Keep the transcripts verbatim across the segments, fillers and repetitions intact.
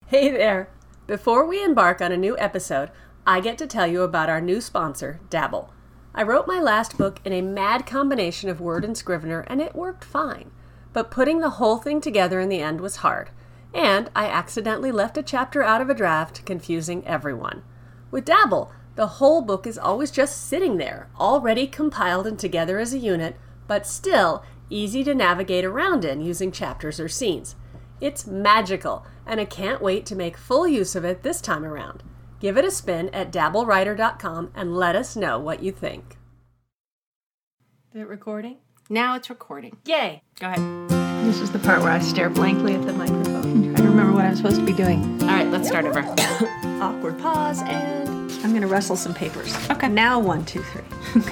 Hey there! Before we embark on a new episode, I get to tell you about our new sponsor, Dabble. I wrote my last book in a mad combination of Word and Scrivener, and it worked fine. But putting the whole thing together in the end was hard. And I accidentally left a chapter out of a draft, confusing everyone. With Dabble, the whole book is always just sitting there, already compiled and together as a unit, but still easy to navigate around in using chapters or scenes. It's magical, and I can't wait to make full use of it this time around. Give it a spin at dabble writer dot com and let us know what you think. Is it recording? Now it's recording. Yay! Go ahead. This is the part where I stare blankly at the microphone and try to remember what I'm supposed to be doing. All right, let's start over. Awkward pause, and I'm going to rustle some papers. Okay. Now one, two, three. Okay.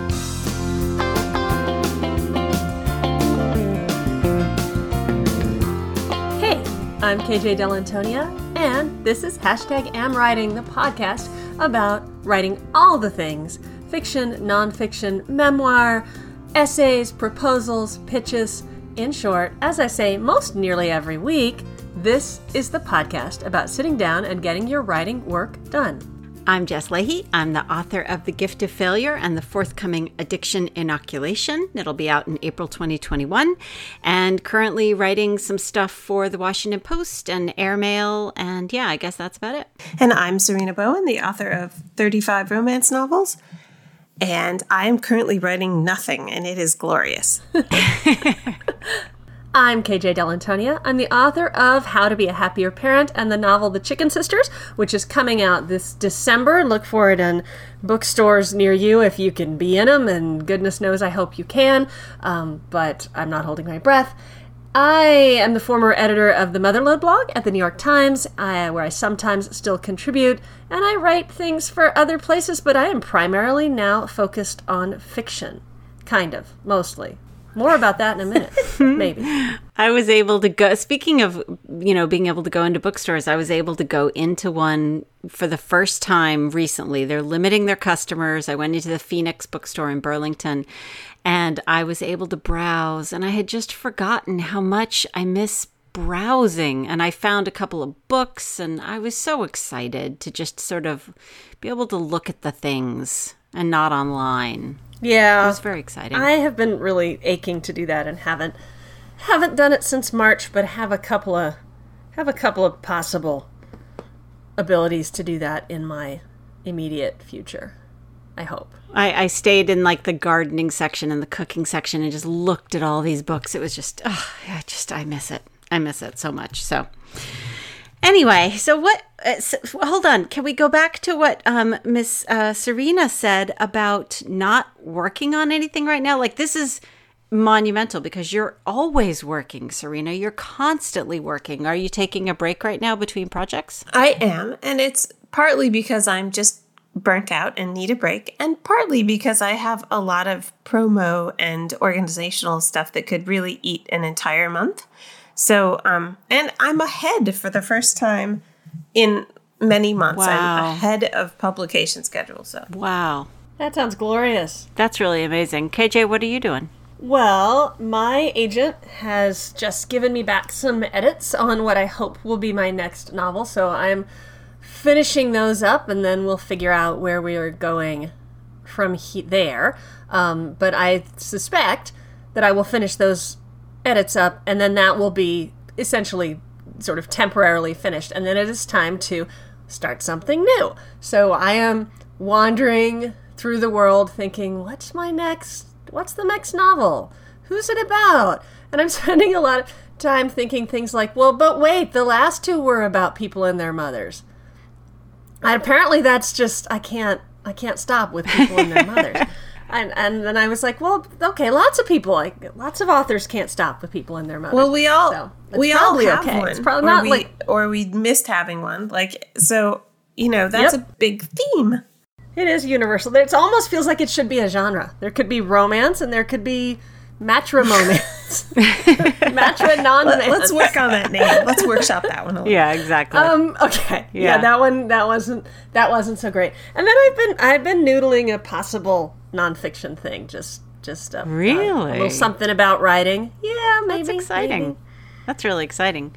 hey, I'm K J Dell'Antonia, and this is Hashtag Am Writing, the podcast about writing all the things: fiction, nonfiction, memoir, essays, proposals, pitches. In short, as I say most nearly every week, this is the podcast about sitting down and getting your writing work done. I'm Jess Leahy. I'm the author of The Gift of Failure and the forthcoming Addiction Inoculation. It'll be out in April twenty twenty-one, and currently writing some stuff for the Washington Post and Airmail, and yeah, I guess that's about it. And I'm Serena Bowen, the author of thirty-five romance novels, and I am currently writing nothing, and it is glorious. I'm K J Dell'Antonia. I'm the author of How to Be a Happier Parent and the novel The Chicken Sisters, which is coming out this December. Look for it in bookstores near you if you can be in them, and goodness knows I hope you can, um, but I'm not holding my breath. I am the former editor of the Motherlode blog at the New York Times, uh, where I sometimes still contribute, and I write things for other places, but I am primarily now focused on fiction. Kind of, mostly. More about that in a minute, maybe. I was able to go, speaking of, you know, being able to go into bookstores, I was able to go into one for the first time recently. They're limiting their customers. I went into the Phoenix bookstore in Burlington, and I was able to browse, and I had just forgotten how much I miss browsing. And I found a couple of books, and I was so excited to just sort of be able to look at the things and not online. Yeah. It was very exciting. I have been really aching to do that and haven't haven't done it since March, but have a couple of have a couple of possible abilities to do that in my immediate future. I hope. I, I stayed in like the gardening section and the cooking section and just looked at all these books. It was just, oh, yeah, just I miss it. I miss it so much. So anyway, so what, uh, so, hold on. Can we go back to what um, Miss uh, Serena said about not working on anything right now? Like, this is monumental because you're always working, Serena. You're constantly working. Are you taking a break right now between projects? I am, and it's partly because I'm just burnt out and need a break, and partly because I have a lot of promo and organizational stuff that could really eat an entire month. So, um, and I'm ahead for the first time in many months. Wow. I'm ahead of publication schedule. So, Wow. That sounds glorious. That's really amazing. K J, what are you doing? Well, my agent has just given me back some edits on what I hope will be my next novel, so I'm finishing those up, and then we'll figure out where we are going from he- there. Um, but I suspect that I will finish those edits up, and then that will be essentially sort of temporarily finished, and then it is time to start something new. So I am wandering through the world thinking, what's my next, what's the next novel? Who's it about? And I'm spending a lot of time thinking things like, well, but wait, the last two were about people and their mothers. And apparently that's just, I can't, I can't stop with people and their mothers. And and then I was like, well, okay, lots of people, like lots of authors can't stop with people and their mothers. well, we all so we all have okay. one, It's probably or not we like or we missed having one. Like, so you know, that's Yep. a big theme. it is universal. It almost feels like it should be a genre. There could be romance and there could be matrimomance. Matra non-man. Let, let's work on that name. Let's workshop that one a little. Yeah, exactly. Um. Okay. Yeah. Yeah. That one. That wasn't. That wasn't so great. And then I've been. I've been noodling a possible nonfiction thing. Just. Just. Uh, Really? Uh, a little something about writing. Yeah. Maybe. That's exciting. Maybe. That's really exciting.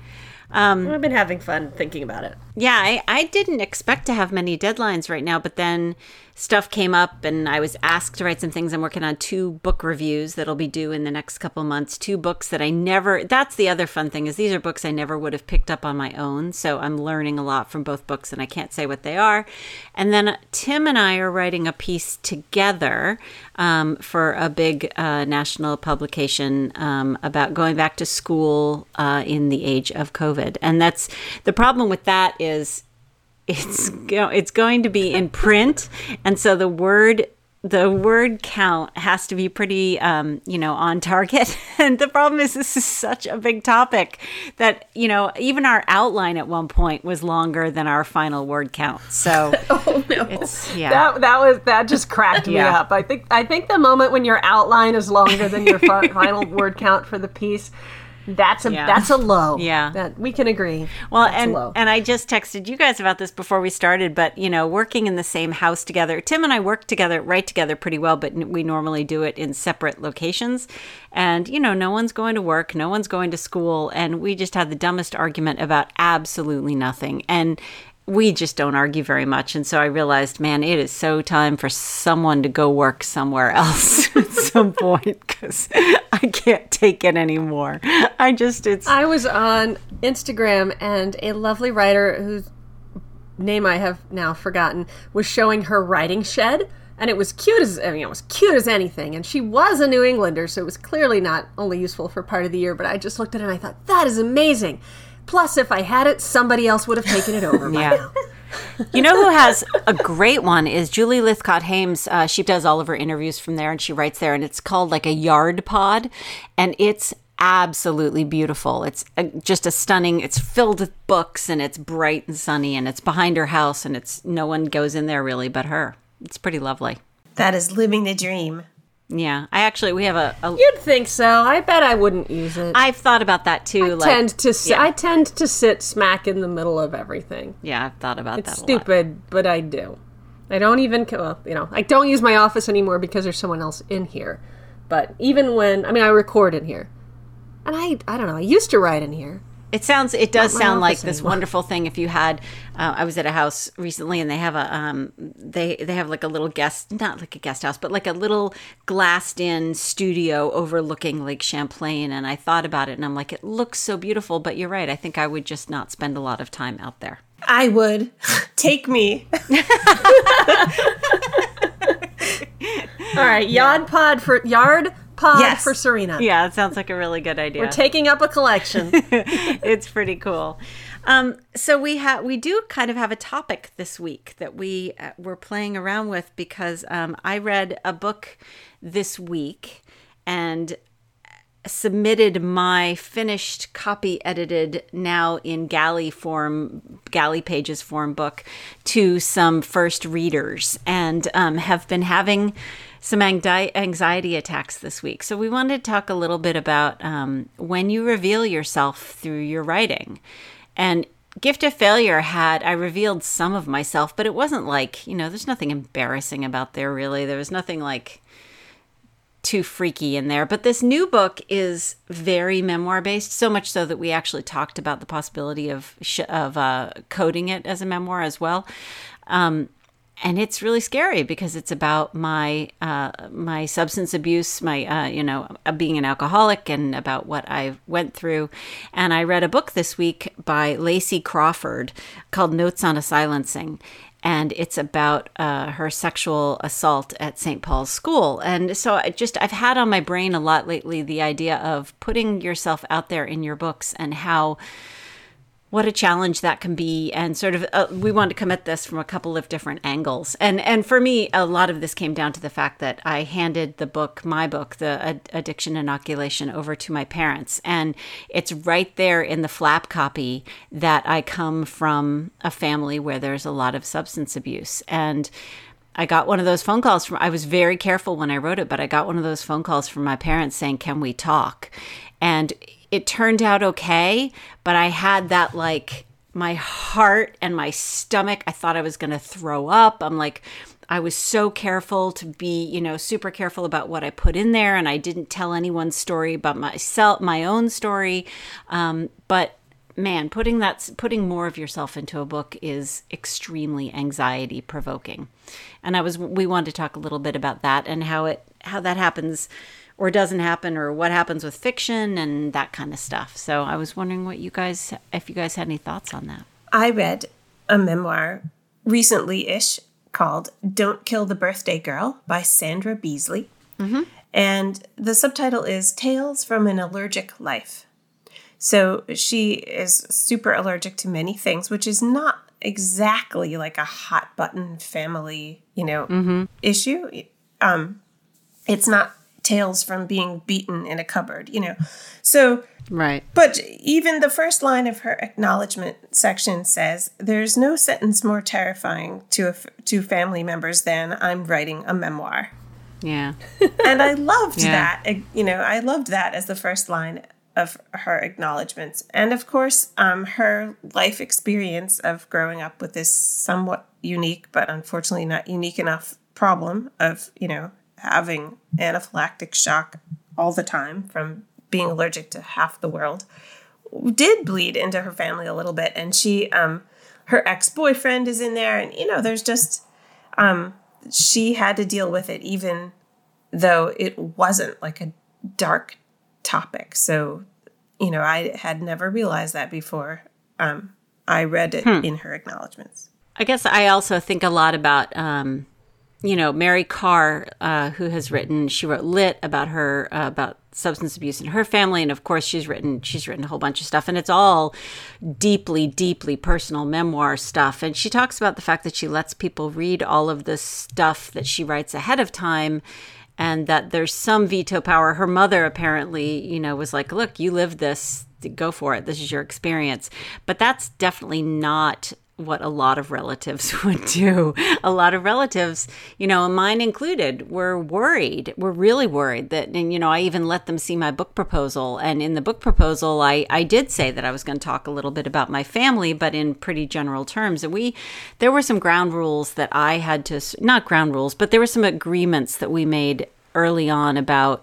Um, I've been having fun thinking about it. Yeah, I, I didn't expect to have many deadlines right now, but then stuff came up and I was asked to write some things. I'm working on two book reviews that'll be due in the next couple months, two books that I never, that's the other fun thing is these are books I never would have picked up on my own. So I'm learning a lot from both books and I can't say what they are. And then Tim and I are writing a piece together um, for a big uh, national publication um, about going back to school uh, in the age of COVID. And that's the problem with that is it's you know, it's going to be in print, and so the word the word count has to be pretty um, you know on target. And the problem is this is such a big topic that you know even our outline at one point was longer than our final word count. So oh no, it's, yeah, that that was that just cracked me yeah. up. I think I think the moment when your outline is longer than your fi- final word count for the piece. That's a yeah. that's a low. Yeah, that we can agree. Well, that's and a low. and I just texted you guys about this before we started, but you know, working in the same house together, Tim and I work together, write together pretty well, but we normally do it in separate locations. And you know, no one's going to work, no one's going to school, and we just had the dumbest argument about absolutely nothing. And we just don't argue very much. And so I realized, man, it is so time for someone to go work somewhere else at some point because I can't take it anymore. I just, it's... I was on Instagram and a lovely writer whose name I have now forgotten was showing her writing shed. And it was cute as, I mean, it was cute as anything. And she was a New Englander, so it was clearly not only useful for part of the year, but I just looked at it and I thought, that is amazing. Plus, if I had it, somebody else would have taken it over by yeah. now. You know who has a great one is Julie Lythcott-Hames. Uh, she does all of her interviews from there, and she writes there, and it's called like a yard pod, and it's absolutely beautiful. It's a, just a stunning, it's filled with books, and it's bright and sunny, and it's behind her house, and it's no one goes in there really but her. It's pretty lovely. That is living the dream. Yeah, I actually, we have a, a... You'd think so. I bet I wouldn't use it. I've thought about that too. I like, tend to sit, yeah. I tend to sit smack in the middle of everything. Yeah, I've thought about it's that a stupid, lot. but I do. I don't even, well, you know, I don't use my office anymore because there's someone else in here. But even when, I mean, I record in here. And I, I don't know, I used to write in here. It sounds. It does sound like this anymore. wonderful thing. If you had, uh, I was at a house recently, and they have a, um, they they have like a little guest, not like a guest house, but like a little glassed-in studio overlooking Lake Champlain. And I thought about it, and I'm like, it looks so beautiful. But you're right. I think I would just not spend a lot of time out there. I would. Take me. All right, yard pod for yard. Pod yes. for Serena. Yeah, it sounds like a really good idea. We're taking up a collection. It's pretty cool. Um, so we have we do kind of have a topic this week that we uh, were playing around with because um, I read a book this week and submitted my finished copy edited now in galley form galley pages form book to some first readers and um, have been having some anxiety attacks this week. So we wanted to talk a little bit about um, when you reveal yourself through your writing. And Gift of Failure had, I revealed some of myself, but it wasn't like, you know, there's nothing embarrassing about there really. There was nothing like too freaky in there. But this new book is very memoir based, so much so that we actually talked about the possibility of sh- of uh, coding it as a memoir as well. Um, And it's really scary because it's about my uh, my substance abuse, my uh, you know being an alcoholic, and about what I went through. And I read a book this week by Lacey Crawford called Notes on a Silencing, and it's about uh, her sexual assault at Saint Paul's School. And so I just I've had on my brain a lot lately the idea of putting yourself out there in your books and how. What a challenge that can be. And sort of, uh, we wanted to come at this from a couple of different angles. And and for me, a lot of this came down to the fact that I handed the book, my book, The Ad- Addiction Inoculation, over to my parents. And it's right there in the flap copy that I come from a family where there's a lot of substance abuse. And I got one of those phone calls from, I was very careful when I wrote it, but I got one of those phone calls from my parents saying, can we talk? And it turned out okay, but I had that like my heart and my stomach. I thought I was going to throw up. I'm like, I was so careful to be, you know, super careful about what I put in there. And I didn't tell anyone's story about myself, my own story. Um, but man, putting that putting more of yourself into a book is extremely anxiety provoking. And I was we wanted to talk a little bit about that and how it how that happens or doesn't happen, or what happens with fiction and that kind of stuff. So I was wondering what you guys, if you guys had any thoughts on that. I read a memoir recently-ish called Don't Kill the Birthday Girl by Sandra Beasley. Mm-hmm. And the subtitle is Tales from an Allergic Life. So she is super allergic to many things, which is not exactly like a hot button family, you know, mm-hmm. issue. Um, it's not tales from being beaten in a cupboard, you know. So, right. But even the first line of her acknowledgement section says, "There's no sentence more terrifying to a, to family members than I'm writing a memoir." Yeah. And I loved yeah. that. You know, I loved that as the first line of her acknowledgments. And of course, um, her life experience of growing up with this somewhat unique, but unfortunately not unique enough problem of, you know, having anaphylactic shock all the time from being allergic to half the world, did bleed into her family a little bit. And she, um, her ex-boyfriend is in there. And, you know, there's just, um, she had to deal with it even though it wasn't like a dark topic. So, you know, I had never realized that before. Um, I read it hmm. in her acknowledgments. I guess I also think a lot about, um, you know, Mary Karr, uh, who has written, she wrote Lit about her, uh, about substance abuse in her family. And of course, she's written, she's written a whole bunch of stuff, and it's all deeply, deeply personal memoir stuff. And she talks about the fact that she lets people read all of this stuff that she writes ahead of time, and that there's some veto power. Her mother apparently, you know, was like, look, you lived this, go for it. This is your experience. But that's definitely not what a lot of relatives would do. A lot of relatives, you know, mine included, were worried. We're really worried that, and, you know, I even let them see my book proposal. And in the book proposal, I, I did say that I was going to talk a little bit about my family, but in pretty general terms. And we, there were some ground rules that I had to, not ground rules, but there were some agreements that we made early on about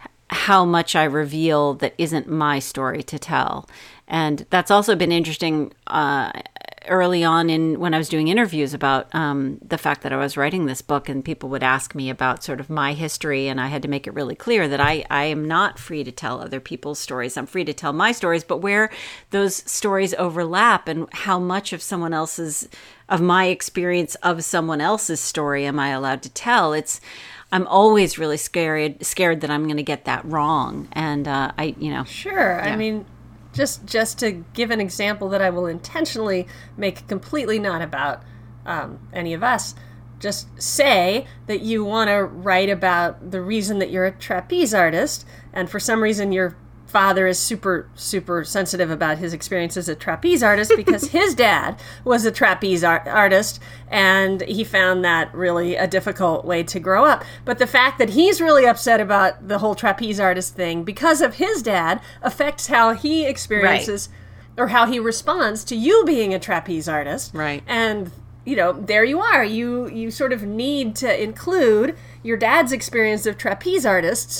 how much I reveal that isn't my story to tell. And that's also been interesting, uh, early on in when I was doing interviews about um, the fact that I was writing this book, and people would ask me about sort of my history, and I had to make it really clear that I, I am not free to tell other people's stories. I'm free to tell my stories, but where those stories overlap and how much of someone else's, of my experience of someone else's story am I allowed to tell? It's, I'm always really scared, scared that I'm going to get that wrong. And uh, I, you know. Sure. Yeah. I mean, Just just to give an example that I will intentionally make completely not about um, any of us, just say that you want to write about the reason that you're a trapeze artist, and for some reason your father is super, super sensitive about his experience as a trapeze artist because his dad was a trapeze art- artist, and he found that really a difficult way to grow up. But the fact that he's really upset about the whole trapeze artist thing because of his dad affects how he experiences right. or how he responds to you being a trapeze artist. Right. And, you know, there you are. You, you sort of need to include your dad's experience of trapeze artists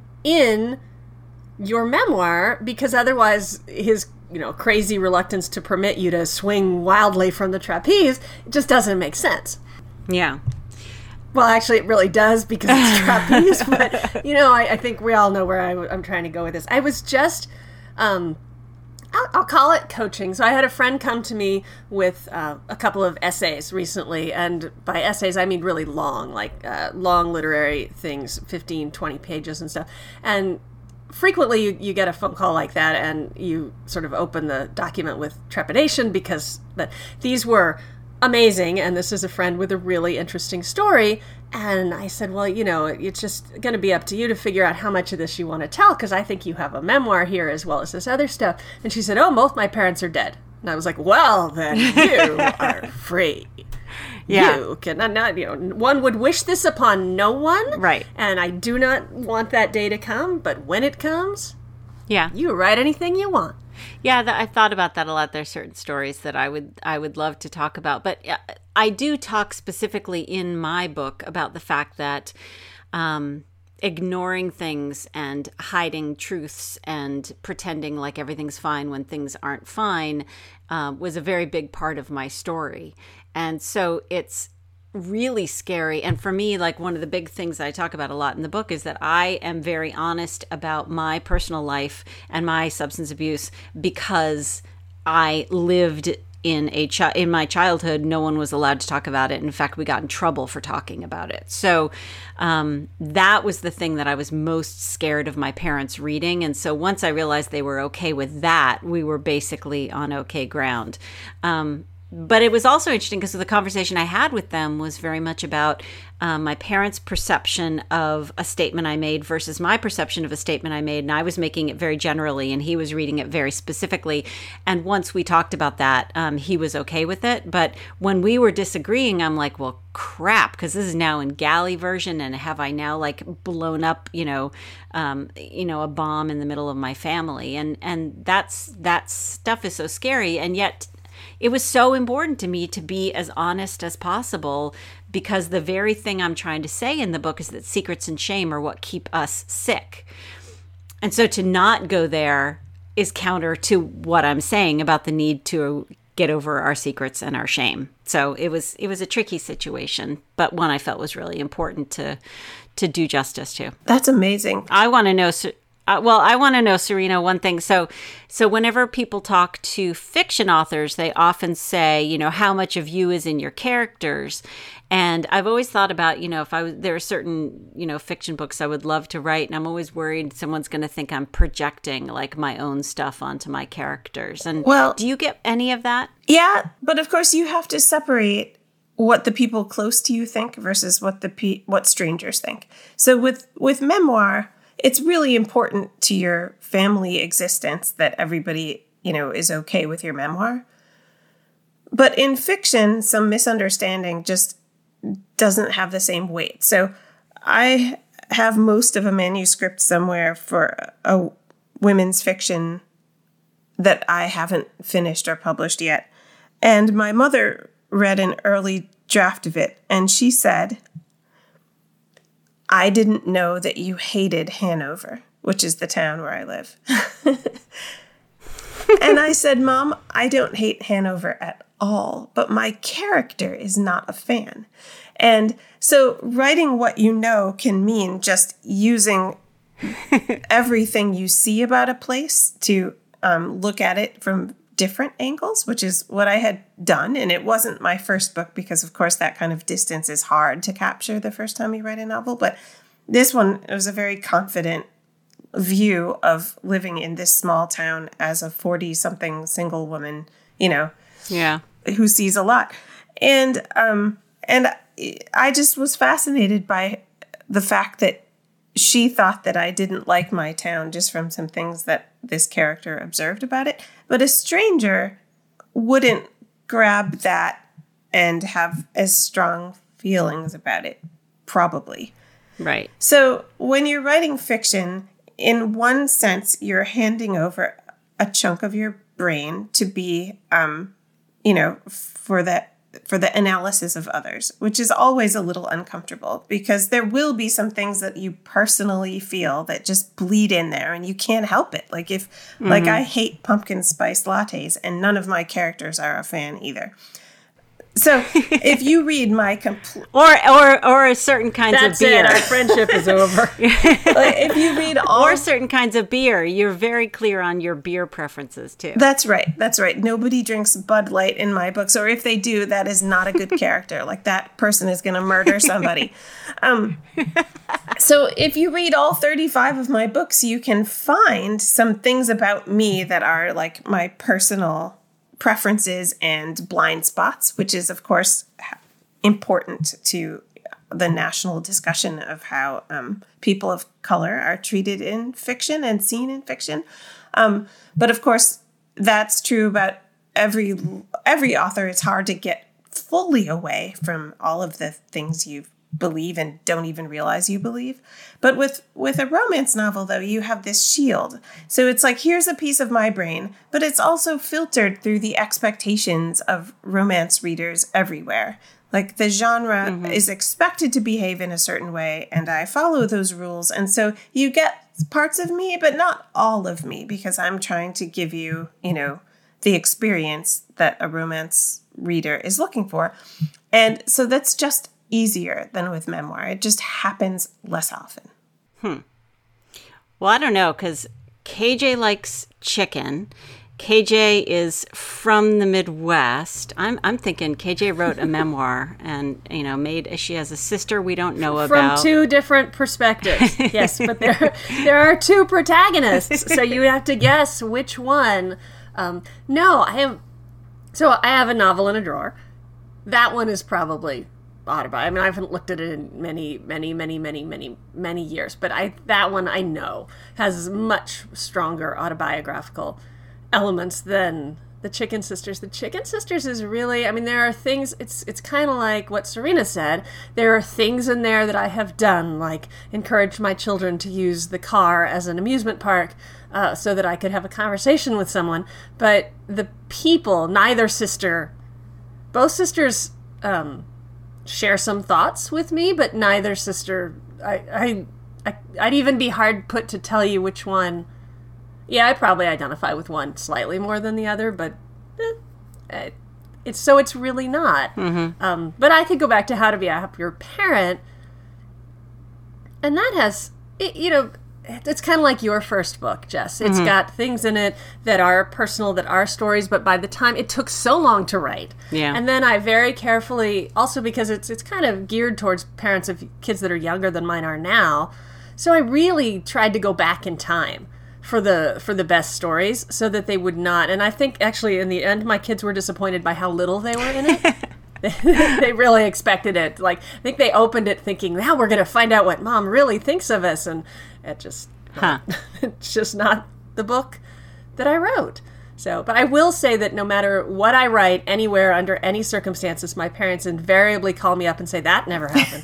in your memoir, because otherwise his, you know, crazy reluctance to permit you to swing wildly from the trapeze, it just doesn't make sense. Yeah. Well, actually, it really does, because it's trapeze. But, you know, I, I think we all know where I, I'm trying to go with this. I was just, um, I'll, I'll call it coaching. So I had a friend come to me with uh, a couple of essays recently. And by essays, I mean really long, like uh, long literary things, fifteen, twenty pages and stuff. And frequently you, you get a phone call like that, and you sort of open the document with trepidation, because that these were amazing, and this is a friend with a really interesting story. And I said, well, you know, it's just going to be up to you to figure out how much of this you want to tell, because I think you have a memoir here as well as this other stuff. And she said, oh, both my parents are dead. And I was like, well, then you are free. Yeah. You cannot, not, you know, one would wish this upon no one. Right. And I do not want that day to come, but when it comes, yeah, you write anything you want. Yeah, th- I thought about that a lot. There's certain stories that I would I would love to talk about, but uh, I do talk specifically in my book about the fact that um, ignoring things and hiding truths and pretending like everything's fine when things aren't fine uh, was a very big part of my story. And so it's really scary. And for me, like one of the big things I talk about a lot in the book is that I am very honest about my personal life and my substance abuse because I lived in a chi- in my childhood. No one was allowed to talk about it. In fact, we got in trouble for talking about it. So um, that was the thing that I was most scared of my parents reading. And so once I realized they were okay with that, we were basically on okay ground. Um, But it was also interesting because the conversation I had with them was very much about um, my parents' perception of a statement I made versus my perception of a statement I made. And I was making it very generally, and he was reading it very specifically. And once we talked about that, um, he was okay with it. But when we were disagreeing, I'm like, well, crap, because this is now in galley version. And have I now like blown up, you know, um, you know, a bomb in the middle of my family? And and that's that stuff is so scary. And yet it was so important to me to be as honest as possible, because the very thing I'm trying to say in the book is that secrets and shame are what keep us sick. And so to not go there is counter to what I'm saying about the need to get over our secrets and our shame. So it was it was a tricky situation, but one I felt was really important to to do justice to. That's amazing. I want to know... Uh, well, I want to know, Serena, one thing. So, so whenever people talk to fiction authors, they often say, you know, how much of you is in your characters. And I've always thought about, you know, if I was, there are certain, you know, fiction books I would love to write, and I'm always worried someone's going to think I'm projecting like my own stuff onto my characters. And well, do you get any of that? Yeah, but of course you have to separate what the people close to you think versus what the pe- what strangers think. So with with memoir, it's really important to your family existence that everybody, you know, is okay with your memoir. But in fiction, some misunderstanding just doesn't have the same weight. So I have most of a manuscript somewhere for a women's fiction that I haven't finished or published yet. And my mother read an early draft of it, and she said, I didn't know that you hated Hanover, which is the town where I live. And I said, Mom, I don't hate Hanover at all, but my character is not a fan. And so writing what you know can mean just using everything you see about a place to um, look at it from different angles, which is what I had done. And it wasn't my first book because, of course, that kind of distance is hard to capture the first time you write a novel. But this one, it was a very confident view of living in this small town as a forty-something single woman, you know, yeah, who sees a lot. And um, and I just was fascinated by the fact that she thought that I didn't like my town just from some things that this character observed about it. But a stranger wouldn't grab that and have as strong feelings about it, probably. Right. So when you're writing fiction, in one sense, you're handing over a chunk of your brain to be, um, you know, for the for the analysis of others, which is always a little uncomfortable because there will be some things that you personally feel that just bleed in there and you can't help it. Like if, mm-hmm. like I hate pumpkin spice lattes and none of my characters are a fan either. So if you read my complete... Or, or or certain kinds That's of beer. It. Our friendship is over. Like if you read all... Or certain kinds of beer. You're very clear on your beer preferences, too. That's right. That's right. Nobody drinks Bud Light in my books. Or if they do, that is not a good character. Like that person is going to murder somebody. Um, so if you read all thirty-five of my books, you can find some things about me that are like my personal preferences and blind spots, which is, of course, important to the national discussion of how um, people of color are treated in fiction and seen in fiction. Um, but, of course, that's true about every every author. It's hard to get fully away from all of the things you've believe and don't even realize you believe. But with, with a romance novel, though, you have this shield. So it's like, here's a piece of my brain, but it's also filtered through the expectations of romance readers everywhere. Like the genre mm-hmm. is expected to behave in a certain way, and I follow those rules. And so you get parts of me, but not all of me, because I'm trying to give you, you know, the experience that a romance reader is looking for. And so that's just easier than with memoir. It just happens less often. Hmm. Well, I don't know, because K J likes chicken. K J is from the Midwest. I'm I'm thinking K J wrote a memoir, and you know, made she has a sister we don't know from about. From two different perspectives. Yes, but there there are two protagonists, so you have to guess which one. Um, no, I have. So I have a novel in a drawer. That one is probably autobiographical. I mean, I haven't looked at it in many, many, many, many, many, many years, but I that one I know has much stronger autobiographical elements than the Chicken Sisters. The Chicken Sisters is really, I mean, there are things, it's it's kind of like what Serena said. There are things in there that I have done, like encourage my children to use the car as an amusement park uh, so that I could have a conversation with someone. But the people, neither sister, both sisters um, share some thoughts with me, but neither sister, I, I, I, I'd even be hard put to tell you which one. Yeah, I probably identify with one slightly more than the other, but eh, it's so it's really not. Mm-hmm. Um, but I could go back to How to Be a Happier Parent, and that has, it, you know, it's kind of like your first book, Jess. It's mm-hmm. got things in it that are personal, that are stories, but by the time it took so long to write. Yeah. And then I very carefully, also because it's it's kind of geared towards parents of kids that are younger than mine are now, so I really tried to go back in time for the for the best stories so that they would not, and I think actually in the end my kids were disappointed by how little they were in it. they, they really expected it. Like, I think they opened it thinking, now we're going to find out what mom really thinks of us, and it just huh. it's just not the book that I wrote. So, but I will say that no matter what I write anywhere under any circumstances, my parents invariably call me up and say, that never happened.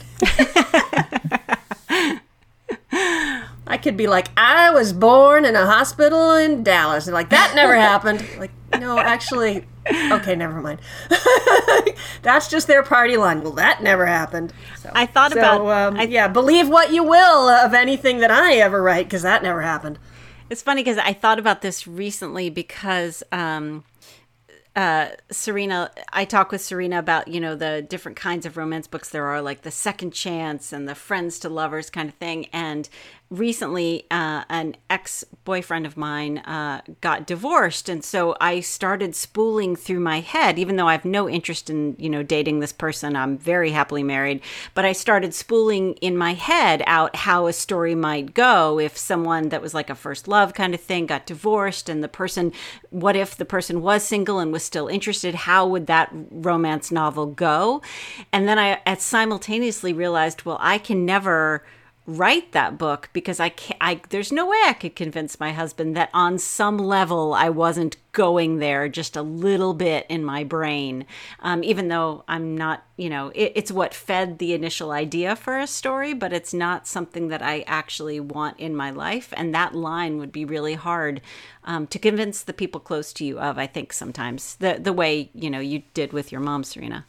I could be like, I was born in a hospital in Dallas. And like, that never happened. Like, no, actually, okay, never mind. That's just their party line. Well, that never happened. So, I thought so, about... Um, I, yeah, believe what you will of anything that I ever write, because that never happened. It's funny because I thought about this recently because... Um, Uh, Serena, I talk with Serena about, you know, the different kinds of romance books there are, like the second chance and the friends to lovers kind of thing. And recently, uh, an ex-boyfriend of mine uh, got divorced. And so I started spooling through my head, even though I have no interest in, you know, dating this person. I'm very happily married. But I started spooling in my head out how a story might go if someone that was like a first love kind of thing got divorced, and the person, what if the person was single and was still interested, how would that romance novel go? And then I, I simultaneously realized, well, I can never write that book because I can't, I, there's no way I could convince my husband that on some level I wasn't going there just a little bit in my brain. Um, even though I'm not, you know, it, it's what fed the initial idea for a story, but it's not something that I actually want in my life. And that line would be really hard um, to convince the people close to you of, I think sometimes, the, the way, you know, you did with your mom, Serena.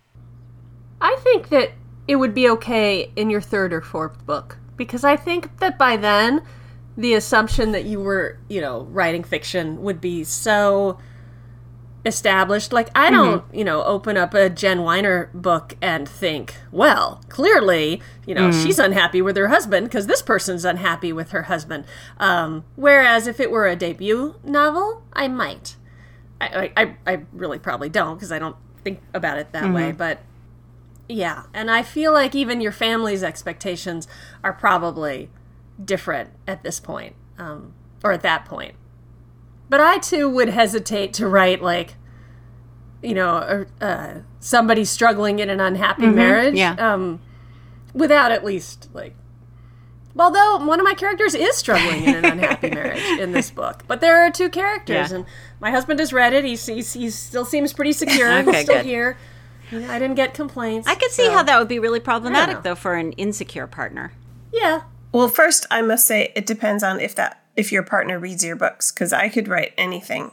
I think that it would be okay in your third or fourth book, because I think that by then the assumption that you were, you know, writing fiction would be so established. Like, I don't, mm-hmm. you know, open up a Jen Weiner book and think, well, clearly, you know, mm-hmm. she's unhappy with her husband because this person's unhappy with her husband. Um, whereas if it were a debut novel, I might. I, I, I really probably don't, because I don't think about it that mm-hmm. way, but yeah, and I feel like even your family's expectations are probably different at this point, um, or at that point. But I, too, would hesitate to write, like, you know, uh, somebody struggling in an unhappy mm-hmm. marriage yeah. um, without at least, like... Although one of my characters is struggling in an unhappy marriage in this book. But there are two characters, yeah. and my husband has read it. He, he, he still seems pretty secure. Okay, He's still good. here. I didn't get complaints. I could see so- how that would be really problematic, know. though, for an insecure partner. Yeah. Well, first, I must say it depends on if that if your partner reads your books, because I could write anything.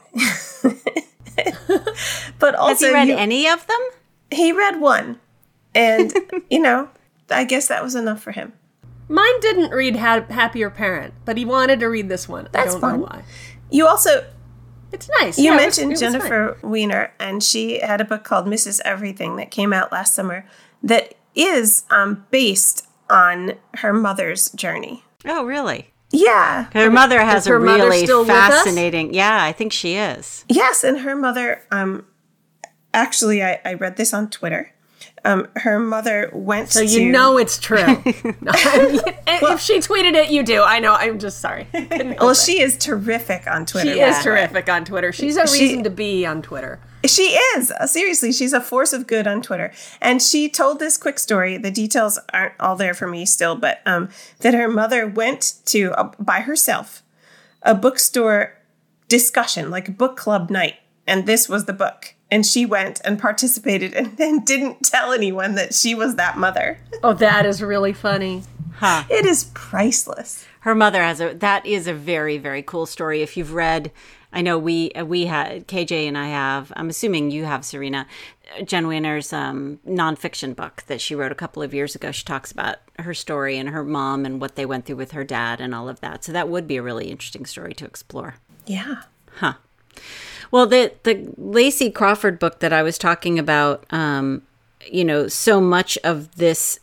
But also, Has he read you- any of them? he read one, and you know, I guess that was enough for him. Mine didn't read ha- Happier Parent, but he wanted to read this one. That's I don't fun. know why. You also It's nice. you Yeah, it was- mentioned it was fine. Jennifer Weiner, and she had a book called Missus Everything that came out last summer that is um, based on her mother's journey. Oh, really? Yeah. Her mother has Is her a mother really still with us? fascinating. Yeah, I think she is. Yes, and her mother, um, actually, I, I read this on Twitter. Um, her mother went So to... you know it's true. No, I mean, if she tweeted it, you do. I know. I'm just sorry. Couldn't help Well, it. she is terrific on Twitter. She by is the way. terrific on Twitter. She's a She- reason to be on Twitter. She is. Uh, Seriously, she's a force of good on Twitter. And she told this quick story. The details aren't all there for me still, but um, that her mother went to, uh, by herself, a bookstore discussion, like a book club night. And this was the book. And she went and participated and then didn't tell anyone that she was that mother. Oh, that is really funny. Huh. It is priceless. Her mother has a, that is a very, very cool story. If you've read, I know we, we had, K J and I have, I'm assuming you have, Serena, Jen Weiner's um, nonfiction book that she wrote a couple of years ago. She talks about her story and her mom and what they went through with her dad and all of that. So that would be a really interesting story to explore. Yeah. Huh. Well, the the Lacey Crawford book that I was talking about, um, you know, so much of this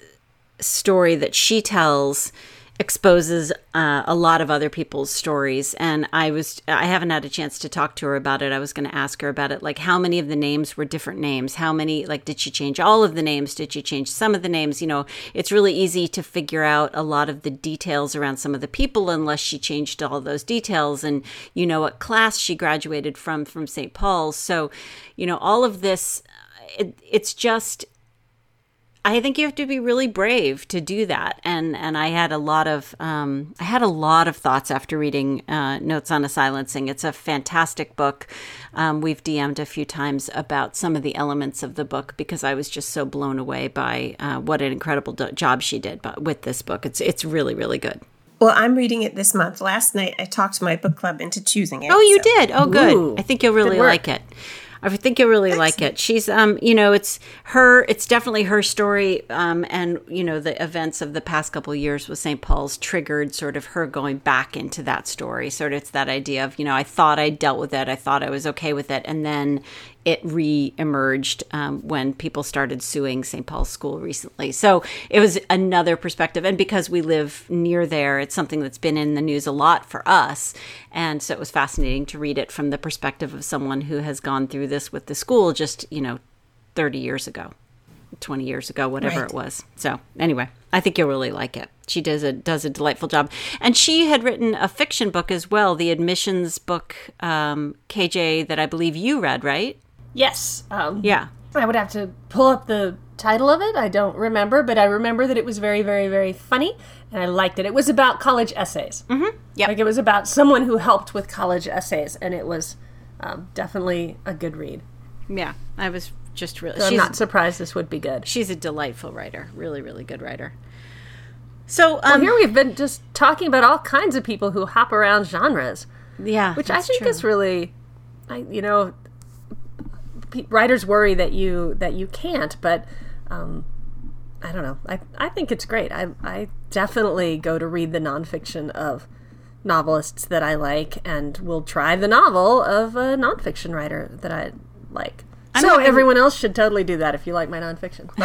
story that she tells exposes uh, a lot of other people's stories. And I was, I haven't had a chance to talk to her about it. I was going to ask her about it. Like, how many of the names were different names? How many, like, did she change all of the names? Did she change some of the names? You know, it's really easy to figure out a lot of the details around some of the people unless she changed all those details. And you know what class she graduated from, from Saint Paul's. So, you know, all of this, it, it's just, I think you have to be really brave to do that. And and I had a lot of um, I had a lot of thoughts after reading uh, Notes on a Silencing. It's a fantastic book. Um, we've D M'd a few times about some of the elements of the book because I was just so blown away by uh, what an incredible do- job she did but with this book. It's it's really, really good. Well, I'm reading it this month. Last night, I talked my book club into choosing it. Oh, you so- did? Oh, good. Ooh, I think you'll really work. like it. I think you'll really like it. She's, um, you know, it's her, it's definitely her story. Um, and, you know, the events of the past couple of years with Saint Paul's triggered sort of her going back into that story. Sort of it's that idea of, you know, I thought I dealt with it. I thought I was okay with it. And then it re-emerged um, when people started suing Saint Paul's School recently. So it was another perspective. And because we live near there, it's something that's been in the news a lot for us. And so it was fascinating to read it from the perspective of someone who has gone through this with the school just, you know, thirty years ago, twenty years ago, whatever Right. it was. So anyway, I think you'll really like it. She does a does a delightful job. And she had written a fiction book as well, the admissions book, um, K J, that I believe you read, right? Yes. Um, Yeah. I would have to pull up the title of it. I don't remember, but I remember that it was very, very, very funny, and I liked it. It was about college essays. Mm-hmm. Yep. Like it was about someone who helped with college essays, and it was um, definitely a good read. Yeah. I was just really, So I'm she's, not surprised this would be good. she's a delightful writer. Really, really good writer. So, Well, um, here we've been just talking about all kinds of people who hop around genres, yeah, which I that's think true. is really, I, you know, pe- writers worry that you that you can't, but um, I don't know. I I think it's great. I I definitely go to read the nonfiction of novelists that I like, and will try the novel of a nonfiction writer that I like. I so know, and- everyone else should totally do that if you like my nonfiction. No,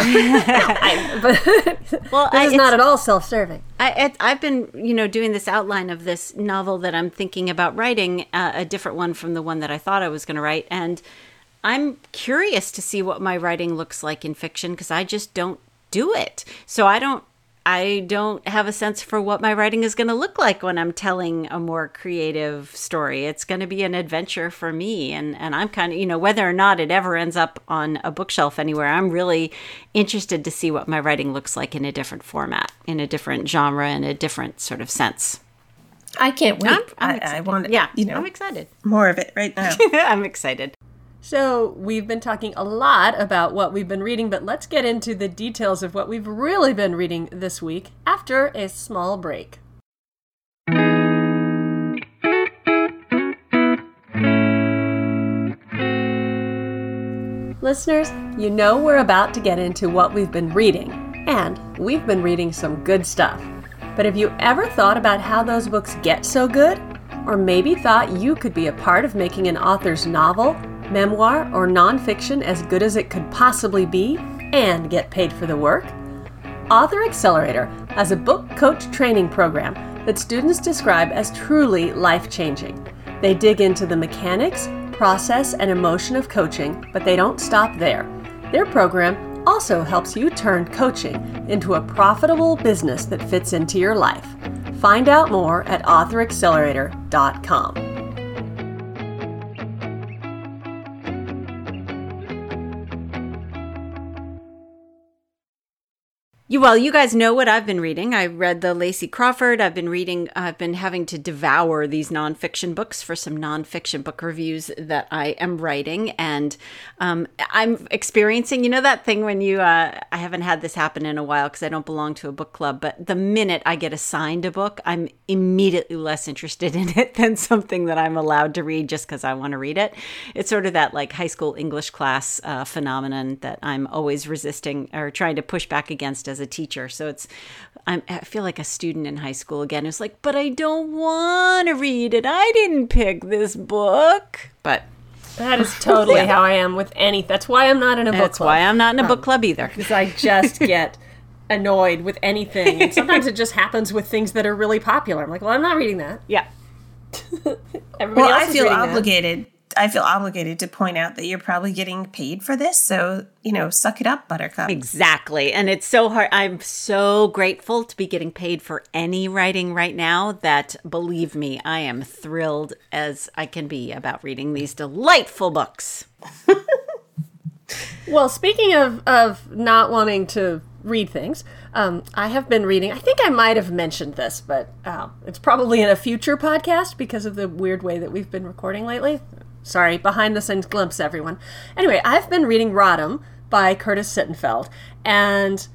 I, but Well, this I- is it's- not at all self-serving. I, it, I've been, you know, doing this outline of this novel that I'm thinking about writing, uh, a different one from the one that I thought I was going to write. And I'm curious to see what my writing looks like in fiction because I just don't do it. So I don't, I don't have a sense for what my writing is going to look like when I'm telling a more creative story. It's going to be an adventure for me. And, and I'm kind of, you know, whether or not it ever ends up on a bookshelf anywhere, I'm really interested to see what my writing looks like in a different format, in a different genre, in a different sort of sense. I can't wait. I'm- I'm I, I excited. want, Yeah, you know, I'm excited. more of it right now. I'm excited. So we've been talking a lot about what we've been reading, but let's get into the details of what we've really been reading this week after a small break. Listeners, you know we're about to get into what we've been reading, and we've been reading some good stuff. But have you ever thought about how those books get so good? Or maybe thought you could be a part of making an author's novel, memoir, or nonfiction as good as it could possibly be and get paid for the work? Author Accelerator has a book coach training program that students describe as truly life-changing. They dig into the mechanics, process, and emotion of coaching, but they don't stop there. Their program also helps you turn coaching into a profitable business that fits into your life. Find out more at author accelerator dot com. You, well, you guys know what I've been reading. I read the Lacey Crawford. I've been reading, I've been having to devour these nonfiction books for some nonfiction book reviews that I am writing. And um, I'm experiencing, you know, that thing when you, uh, I haven't had this happen in a while because I don't belong to a book club, but the minute I get assigned a book, I'm immediately less interested in it than something that I'm allowed to read just because I want to read it. It's sort of that like high school English class uh, phenomenon that I'm always resisting or trying to push back against as a teacher. So it's, I'm, I feel like a student in high school again who's like, but I don't want to read it. I didn't pick this book. But that is totally yeah. how I am with any. That's why I'm not in a book that's club. That's why I'm not in a um, book club either. Because I just get annoyed with anything. And sometimes it just happens with things that are really popular. I'm like, well, I'm not reading that. Yeah. Everybody well, else I is feel reading obligated. That. I feel obligated to point out that you're probably getting paid for this. So, you know, suck it up, Buttercup. Exactly. And it's so hard. I'm so grateful to be getting paid for any writing right now that, believe me, I am thrilled as I can be about reading these delightful books. Well, speaking of, of not wanting to read things, um, I have been reading, I think I might have mentioned this, but uh, it's probably in a future podcast because of the weird way that we've been recording lately. Sorry, behind the scenes glimpse, everyone. Anyway, I've been reading Rodham by Curtis Sittenfeld, and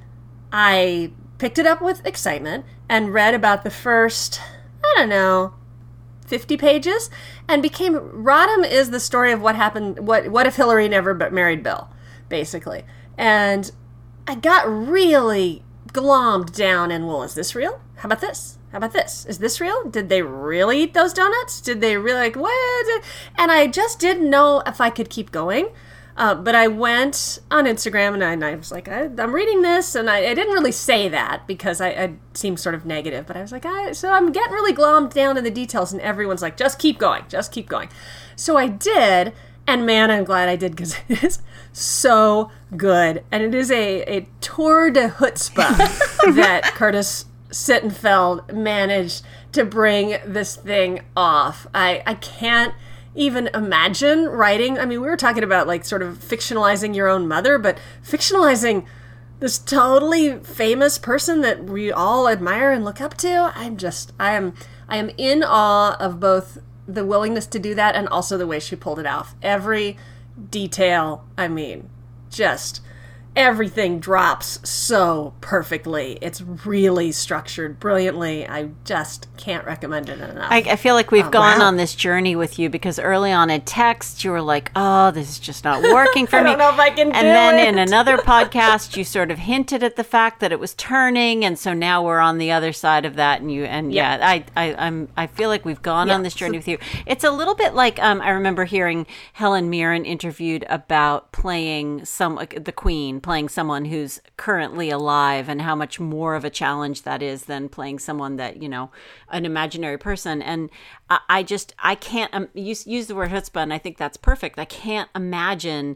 I picked it up with excitement and read about the first, I don't know, fifty pages, and became, Rodham is the story of what happened, what what if Hillary never but married Bill, basically. And I got really glommed down in, well, is this real? How about this? How about this? Is this real? Did they really eat those donuts? Did they really, like, what? And I just didn't know if I could keep going. Uh, but I went on Instagram and I, and I was like, I, I'm reading this. And I, I didn't really say that because I, I seemed sort of negative. But I was like, I, so I'm getting really glommed down in the details. And everyone's like, just keep going. Just keep going. So I did. And man, I'm glad I did because it is so good. And it is a, a tour de chutzpah that Curtis Sittenfeld managed to bring this thing off. I, I can't even imagine writing. I mean, we were talking about like sort of fictionalizing your own mother, but fictionalizing this totally famous person that we all admire and look up to. I'm just, I am, I am in awe of both the willingness to do that and also the way she pulled it off. Every detail, I mean, just everything drops so perfectly. It's really structured brilliantly. I just can't recommend it enough. I, I feel like we've um, gone wow. on this journey with you because early on in text, you were like, oh, this is just not working for I me. don't know if I can and do then it. in another podcast, you sort of hinted at the fact that it was turning. And so now we're on the other side of that. And you, and yeah, yeah I, I, I'm, I feel like we've gone yeah. on this journey with you. It's a little bit like, um, I remember hearing Helen Mirren interviewed about playing some, the Queen, playing someone who's currently alive and how much more of a challenge that is than playing someone that, you know, an imaginary person. And I, I just, I can't um, use, use the word chutzpah, and I think that's perfect. I can't imagine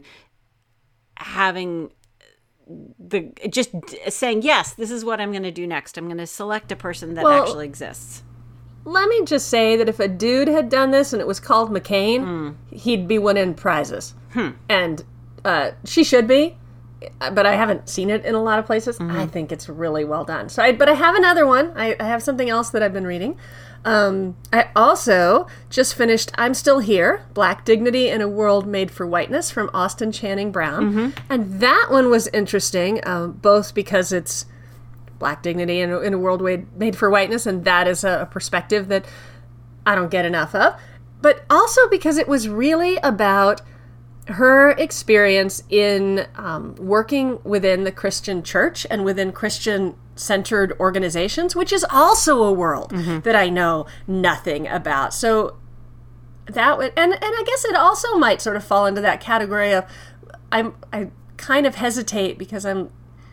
having the, just saying, yes, this is what I'm going to do next. I'm going to select a person that well, actually exists. Let me just say that if a dude had done this and it was called McCain, mm. he'd be winning prizes. Hmm. And uh, she should be. but I haven't seen it in a lot of places. Mm-hmm. I think it's really well done. So, I, but I have another one. I, I have something else that I've been reading. Um, I also just finished I'm Still Here, Black Dignity in a World Made for Whiteness from Austin Channing Brown. Mm-hmm. And that one was interesting, um, both because it's Black dignity in a, in a world made for whiteness, and that is a, a perspective that I don't get enough of. But also because it was really about her experience in um, working within the Christian church and within Christian-centered organizations, which is also a world mm-hmm. that I know nothing about. So that would, and and I guess it also might sort of fall into that category of I'm I kind of hesitate because I'm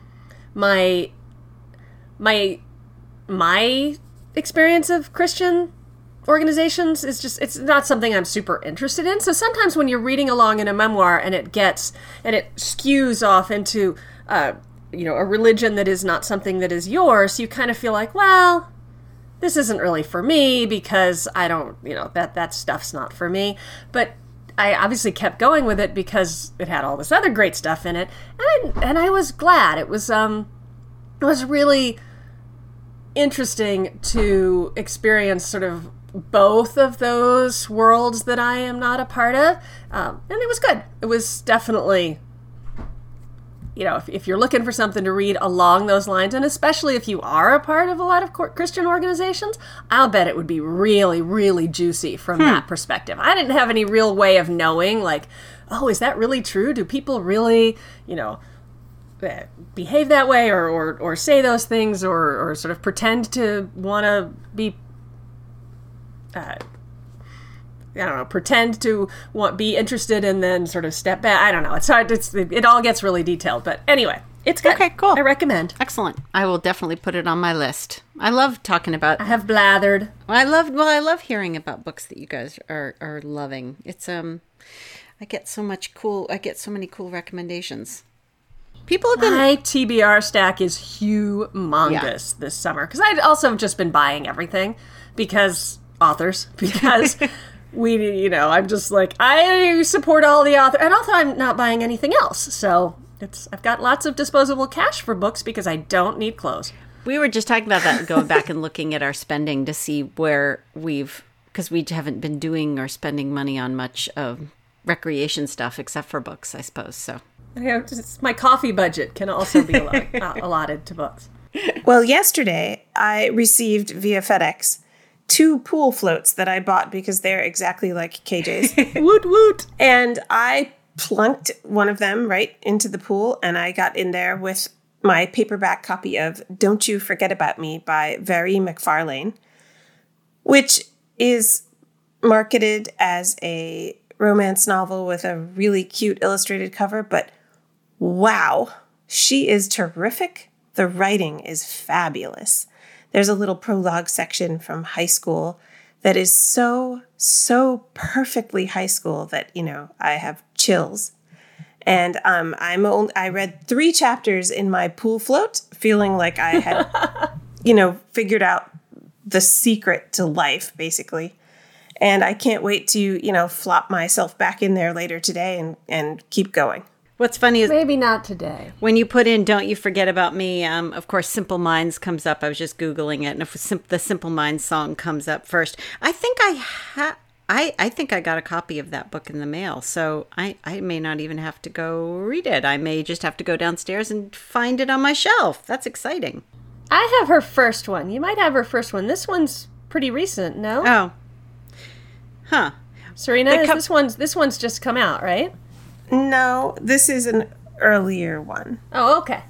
my my my experience of Christian organizations is just, it's not something I'm super interested in. So sometimes when you're reading along in a memoir and it gets, and it skews off into, uh, you know, a religion that is not something that is yours, you kind of feel like, well, this isn't really for me because I don't, you know, that, that stuff's not for me. But I obviously kept going with it because it had all this other great stuff in it. And I, and I was glad. It was, um, it was really interesting to experience sort of both of those worlds that I am not a part of. Um, and it was good. It was definitely, you know, if, if you're looking for something to read along those lines, and especially if you are a part of a lot of Christian organizations, I'll bet it would be really, really juicy from hmm. that perspective. I didn't have any real way of knowing, like, oh, is that really true? Do people really, you know, behave that way or, or, or say those things or, or sort of pretend to want to be Uh, I don't know, pretend to want be interested and then sort of step back. I don't know. It's hard. It's, it, it all gets really detailed. But anyway, it's good. Okay, cool. I recommend. Excellent. I will definitely put it on my list. I love talking about. I have blathered. I love. Well, I love hearing about books that you guys are are loving. It's um, I get so much cool. I get so many cool recommendations. People have been. My T B R stack is humongous yeah. this summer because I also have just been buying everything because. authors because we, you know, I'm just like, I support all the authors, and also I'm not buying anything else. So it's, I've got lots of disposable cash for books because I don't need clothes. We were just talking about that, going back and looking at our spending to see where we've, because we haven't been doing or spending money on much of recreation stuff except for books, I suppose. So yeah, just, my coffee budget can also be allotted, uh, allotted to books. Well, yesterday I received via FedEx two pool floats that I bought because they're exactly like K J's. Woot woot. And I plunked one of them right into the pool, and I got in there with my paperback copy of Don't You Forget About Me by Vere McFarlane, which is marketed as a romance novel with a really cute illustrated cover, but wow, she is terrific. The writing is fabulous. There's a little prologue section from high school that is so, so perfectly high school that, you know, I have chills. And um, I'm only, I read three chapters in my pool float, feeling like I had, you know, figured out the secret to life, basically. And I can't wait to, you know, flop myself back in there later today and, and keep going. What's funny is maybe not today. When you put in "Don't You Forget About Me," um, of course, "Simple Minds" comes up. I was just googling it, and if the "Simple Minds" song comes up first, I think I ha- I I think I got a copy of that book in the mail, so I I may not even have to go read it. I may just have to go downstairs and find it on my shelf. That's exciting. I have her first one. You might have her first one. This one's pretty recent, no? Oh, huh. Serena, is this one's this one's just come out, right? No, this is an earlier one. Oh, okay.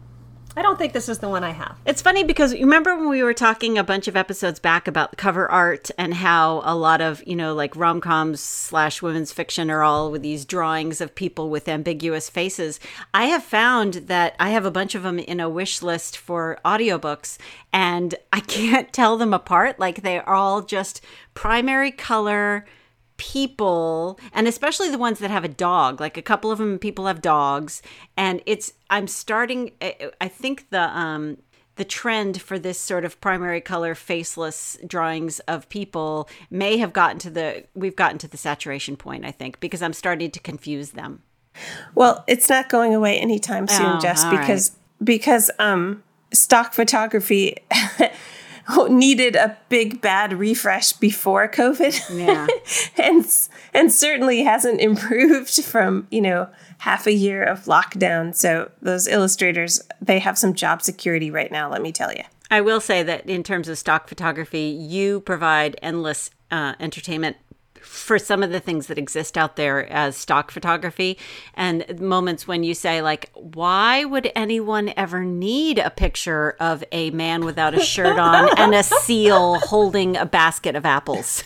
I don't think this is the one I have. It's funny because you remember when we were talking a bunch of episodes back about cover art and how a lot of, you know, like rom-coms slash women's fiction are all with these drawings of people with ambiguous faces. I have found that I have a bunch of them in a wish list for audiobooks, and I can't tell them apart. Like, they're all just primary color people, and especially the ones that have a dog. Like, a couple of them people have dogs, and it's I'm starting I think the um the trend for this sort of primary color faceless drawings of people may have gotten to the we've gotten to the saturation point, I think, because I'm starting to confuse them. Well, it's not going away anytime soon, Oh, Jess, all because because um, stock photography needed a big bad refresh before COVID. Yeah. and and certainly hasn't improved from, you know, half a year of lockdown. So those illustrators, they have some job security right now, let me tell you. I will say that in terms of stock photography, you provide endless uh, entertainment for some of the things that exist out there as stock photography, and moments when you say, like, why would anyone ever need a picture of a man without a shirt on and a seal holding a basket of apples?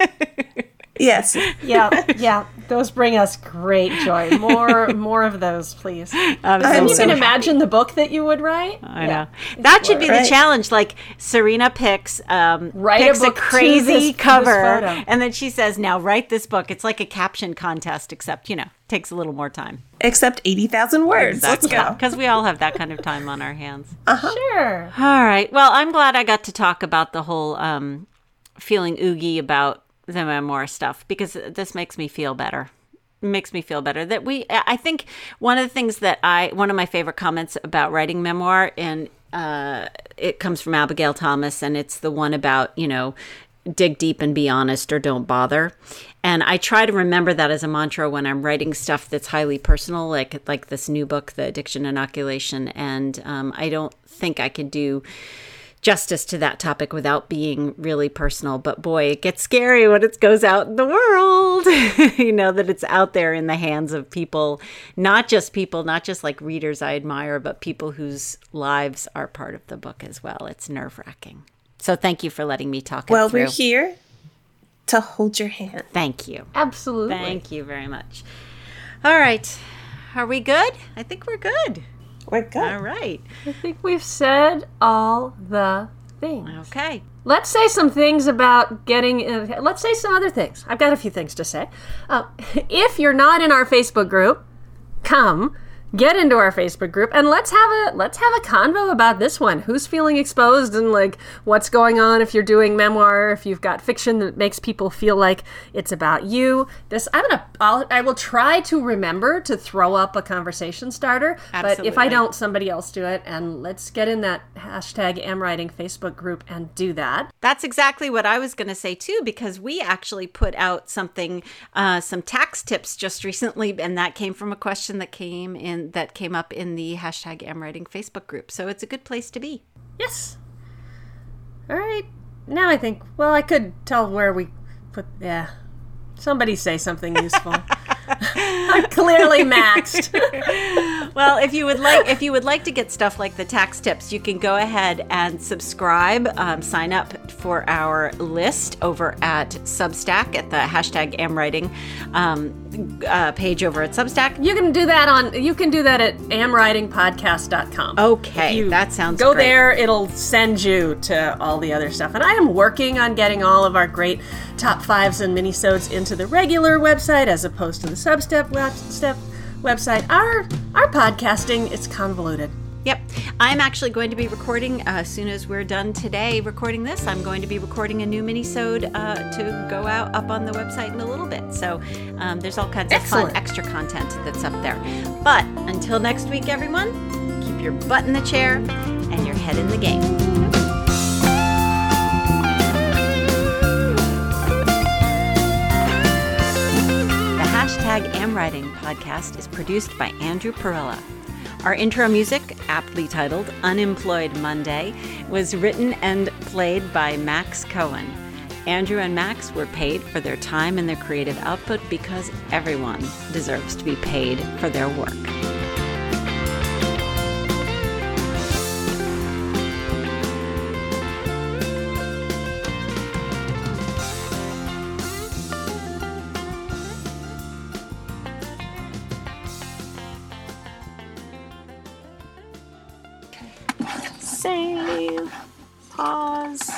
Yes. Yeah, yeah. Those bring us great joy. More more of those, please. I'm Can you so can happy. imagine the book that you would write? I Yeah. know. That should be the Right. challenge. Like, Serena picks um, Write a picks a, book to crazy this- to this cover, photo. and then she says, "Now write this book." It's like a caption contest, except you know, takes a little more time. Except eighty thousand words. Let's go. Because we all have that kind of time on our hands. Sure. All right. Well, I'm glad I got to talk about the whole um, feeling oogie about the memoir stuff, because this makes me feel better. It makes me feel better that we, I think one of the things that I, one of my favorite comments about writing memoir, and uh, it comes from Abigail Thomas, and it's the one about, you know, dig deep and be honest or don't bother. And I try to remember that as a mantra when I'm writing stuff that's highly personal, like like this new book, The Addiction Inoculation. And um, I don't think I could do justice to that topic without being really personal. But boy, it gets scary when it goes out in the world. You know, that it's out there in the hands of people, not just people, not just like readers I admire, but people whose lives are part of the book as well. It's nerve-wracking. So thank you for letting me talk it Well, through. we're here to hold your hand. Thank you. Absolutely. Thank you very much. All right. Are we good? I think we're good. We're good. All right. I think we've said all the things. Okay. Let's say some things about getting, uh, let's say some other things. I've got a few things to say. Uh, if you're not in our Facebook group, come get into our Facebook group and let's have a let's have a convo about this one. Who's feeling exposed and like what's going on if you're doing memoir, if you've got fiction that makes people feel like it's about you. This I'm gonna I'll, I will try to remember to throw up a conversation starter. But if I Absolutely. don't, somebody else do it, and let's get in that hashtag AmWriting Facebook group and do that. That's exactly what I was going to say too, because we actually put out something, uh, some tax tips just recently, and that came from a question that came in that came up in the hashtag AmWriting Facebook group. So it's a good place to be. Yes. All right. Now I think, well, I could tell where we put, yeah. Somebody say something useful. I'm clearly maxed. Well, if you would like, if you would like to get stuff like the tax tips, you can go ahead and subscribe, um, sign up for our list over at Substack at the hashtag AmWriting um, uh, page over at Substack. You can do that on, you can do that at am writing podcast dot com. Okay, If you that sounds Go great. there, it'll send you to all the other stuff. And I am working on getting all of our great top fives and minisodes into the regular website as opposed to the Substep web, step website. Our our podcasting, it's convoluted. Yep. I'm actually going to be recording, uh, as soon as we're done today recording this, I'm going to be recording a new mini-sode uh, to go out up on the website in a little bit. So um, there's all kinds of Excellent. fun extra content that's up there. But until next week, everyone, keep your butt in the chair and your head in the game. The hashtag AmWriting podcast is produced by Andrew Perella. Our intro music, aptly titled Unemployed Monday, was written and played by Max Cohen. Andrew and Max were paid for their time and their creative output because everyone deserves to be paid for their work. Save. Pause.